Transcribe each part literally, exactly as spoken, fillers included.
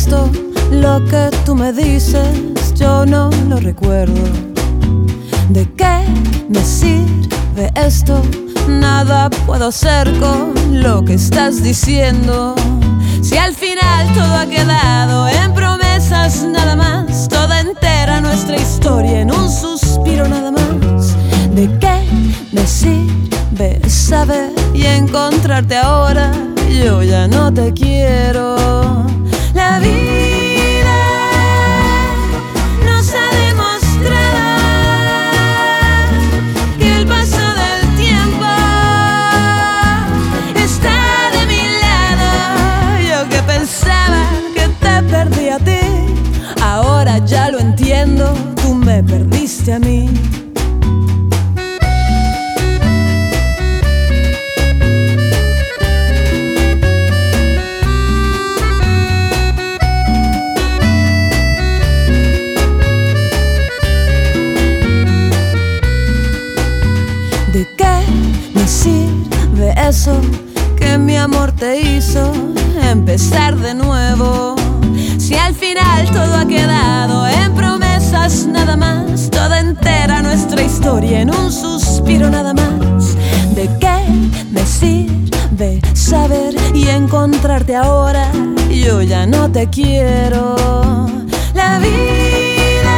esto, lo que tú me dices, yo no lo recuerdo. ¿De qué me sirve esto? Nada puedo hacer con lo que estás diciendo. Si al final todo ha quedado en promesas nada más, toda entera nuestra historia en un suspiro nada más. ¿De qué me sirve saber y encontrarte ahora? Yo ya no te quiero. La vida nos ha demostrado que el paso del tiempo está de mi lado. Yo que pensaba que te perdí a ti, ahora ya lo entiendo, tú me perdiste a mí. ¿De qué me sirve eso que mi amor te hizo empezar de nuevo? Si al final todo ha quedado en promesas nada más, toda entera nuestra historia en un suspiro nada más. ¿De qué me sirve saber y encontrarte ahora? Yo ya no te quiero. La vida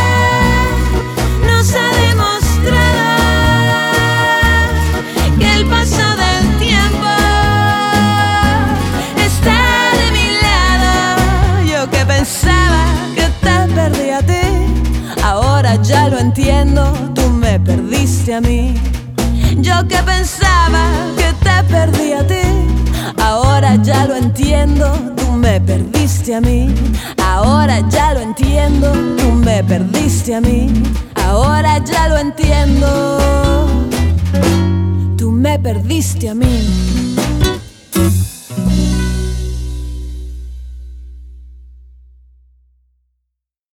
nos ha demostrado que el paso del tiempo está de mi lado. Yo que pensaba que te perdí a ti, ahora ya lo entiendo, tú me perdiste a mí. Yo que pensaba que te perdí a ti, ahora ya lo entiendo, tú me perdiste a mí. Ahora ya lo entiendo, tú me perdiste a mí. Ahora ya lo entiendo, tú me perdiste a mí.